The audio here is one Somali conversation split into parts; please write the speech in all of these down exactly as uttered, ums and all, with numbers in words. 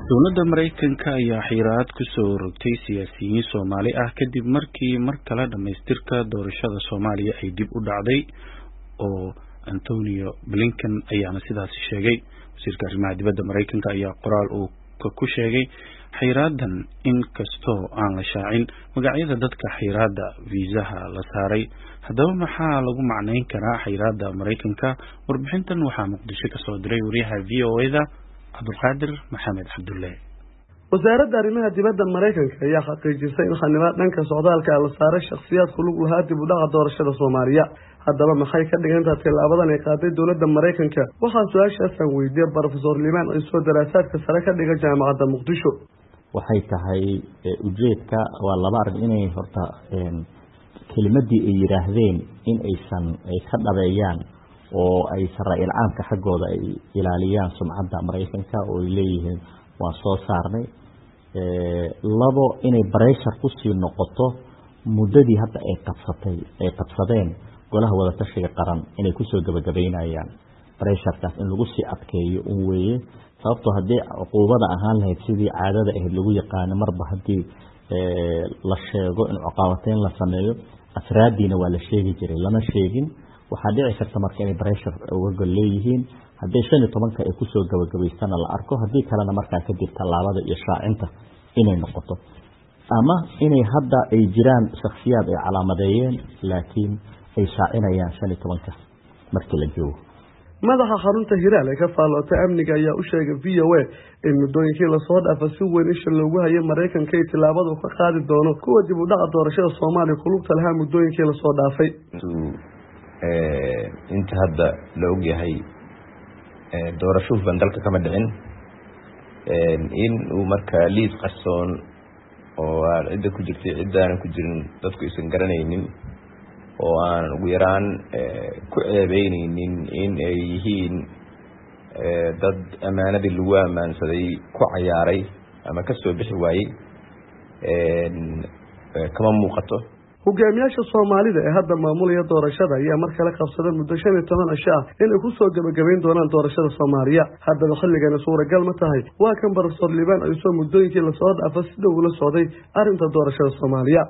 dowladda Mareykanka ayaa xiraad ku soo rogtay siyaasiyiin Soomaali ah kadib markii mar kale dhamaystirka doorashada Soomaaliya ay dib u dhacday oo Antonio Blinken ayaana sidaas sheegay. wasiirka arrimaha dibadda Mareykanka ayaa qoraal uu ku sheegay xiraadan in kasto aan la shaacin magacyada dadka xiraada viisaha la saaray. haddaba maxaa lagu macneyn karaa xiraada Mareykanka? warbixintan waxaa Muqdisho ka soo diray wariyaha V O A-da Abdulqaadir Maxamed Cabdulle. wasaaradda arrimaha dibadda Mareykanka ayaa xaqiijisay in xanibaad dhanka socdaalka la saaray shakhsiyaad ku lug lahaa dib u dhaca doorashada Soomaaliya. haddaba maxay ka dhigan tahay tilaabadan ay qaaday dowladda Mareykanka? waxaa su'aashaas aan weydiiyay Professor Liman oo soo daraasaadka sare ka dhiga jaamacadda Muqdisho. waxay tahay ujeedka waa laba arrin inay horta kelimadii ay yiraahdeen in aysan ay ka dhabeeyaan oo ay Israa'iil caamka xaggooda ay ilaaliyaan sumcadda Mareykanka oo ay leeyihiin waa soo saarnay ee labo inay pressure ku sii noqoto muddadii hadda ay qabsatay ay qabsadeen golaha wada tashiga qaran inay ku soo gabagabeynayaan pressure-kaas in lagu sii adkeeyo un weeye sababtoo haddii cuquubada ahaan lahayd sidii caadada ahayd lagu yaqaano marba haddii la sheego in cuqaabateyn la sameeyo asraadiina waa la sheegi jiray lama sheegin waxaa dhici karta marka inay pressure uga gol leeyihiin haddii shan iyo tobanka ay kusoo gabagabaystana la arko haddii kalena markaa kadib tallaabada iyo shaacinta inay noqoto ama inay hadda ay jiraan shakhsiyaad ay calaamadeeyeen laakiin ay shaacinayaan shan iyo tobanka markii la joogo. madaxa xarunta Hiral ee ka faalootay amniga ayaa u sheegay V O A in muddooyinkii la soo dhaafay si weyn isha loogu hayay Mareykanka ay tilaabada ka qaadi doono kuwa dib u dhaca doorashada Soomaaliya ku lugta lahaa muddooyinkii la soo dhaafay. ee inta hadda la og yahay ee doorasho bandalka kama dhicin ee in uu marka liis qarsoon oo cid ku jirtay cidaan ku jirin dadku isan garanaynin oo aan ugu yaraan ku ceebeynaynin in ay yihiin dad amaanadii lagu amaansaday ku cayaaray ama ka soo bixi waayay kama muuqato. hogaamiyaasha Soomaalida ee hadda maamulaya doorashada ayaa mar kale qabsaday muddo shan iyo toban cisho ah inay ku soo gabagabeyn doonaan doorashada Soomaaliya. haddaba xilligan suuragal ma tahay waa kan Professor Liban ay soo muddooyinkii la soo dhaafay si dhow ula socday arrinta doorashada Soomaaliya.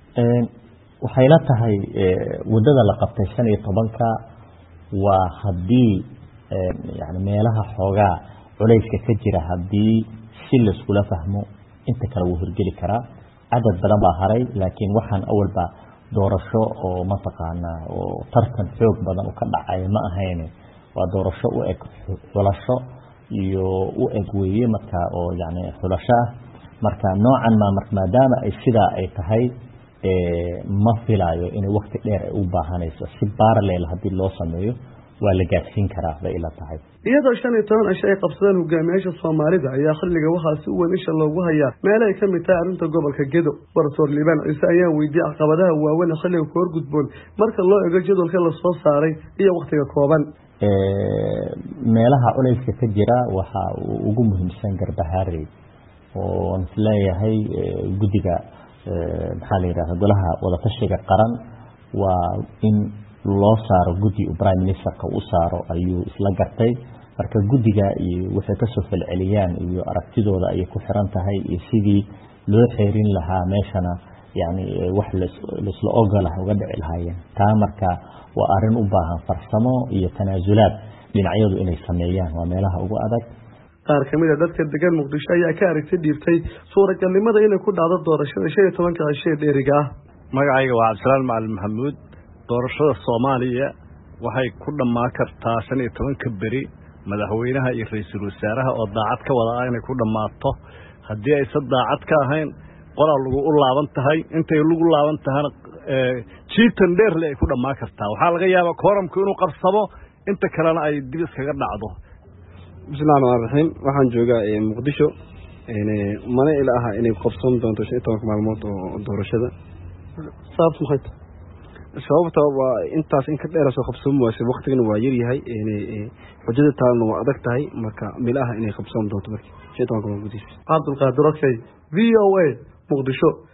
waxay la tahay wadada la qabtay shan iyo tobanka waa haddii yani meelaha xoogaa culayska ka jira haddii si la iskula fahmo inta kale wuu hirgeli karaa. cadad badan baa haray laakiin waxaan awalba doorasho oo mataqaana oo tartan xoog badan u ka dhacay ma ahayn waa doorasho u eg xulasho iyo u eg weeye marka oo yani xulasho ah marka noocan ma maadaama ay sida ay tahay ma filayo in waqti dheer ay u baahanayso si parallel hadii loo sameeyo waa la gaarsiin karaa bay ila tahay. iyadoo shan iyo toban cisho ay qabsadeen hogaamiyaasha Soomaalida ayaa xilliga waxaa si weyn isha loogu hayaa meel ay ka mid tahay arrinta gobolka Gedo. Professor Liban Ciise ayaa weydiiyay caqabadaha waaweyn ee xilliga koor gudboon marka loo eego jadwalka la soo saaray iyo waqtiga kooban. meelaha culayska ka jira waxa ugu muhiimsan Garbaharey oo leeyahay guddiga maxaa la yiraahdaa golaha wada tashiga qaran waa in loo saaro guddi Prime Minister-ka uu saaro ayuu isla gartay marka guddiga iyo waxa ka soo falceliyaan iyo aragtidooda ay ku xiran tahay iyo sidii loo xeerin lahaa meeshana yani wax la isla ogolahay uga dhici lahaayeen taa marka waa arrin u baahan farsamo iyo tanaasulaad dhinacyadu inay sameeyaan waa meelaha ugu adag. qaar kamid ah dadka degan Muqdisho ayaa ka aragtay dhiirtay suuragalnimada inay ku dhacdo doorashada shan iyo tobanka cisho dheeriga ah. magacayga waa Cabdisalaam Macalin Maxamuud. doorashada Soomaaliya waxay ku dhamaan kartaa shan iyo tobanka beri madaxweynaha iyo ra'iisul wasaaraha oo daacad ka wada ah inay ku dhamaato haddii ay sad daacad ka ahayn qoraal lagu u laaban tahay intay lagu laaban tahana jiitan dheer leh ay ku dhamaan kartaa. waxaa laga yaabaa kooramku inuu qarsamo inta kalena ay dib iskaga dhacdo. bismillaahi raxiim waxaan joogaa ee Muqdisho ee mana ila aha inay qabsan doonto shan iyo toban maalmood oo doorashada. sababtu maxay tahay? sababta waa intaas in ka dheer soo qabsan waayay waqtigan waa yar yahay ee xujada taalna waa adag tahay marka milaha inay qabsan doonto markii shan iyo toban maalmood. Abdulqaadir V O A Muqdisho.